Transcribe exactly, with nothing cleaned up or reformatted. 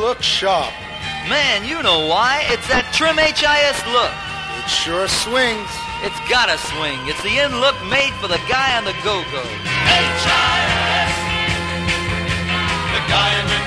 look sharp. Man, you know why. It's that Trim H I S look. It sure swings. It's gotta swing. It's the in look made for the guy on the go-go. H I S, the guy in the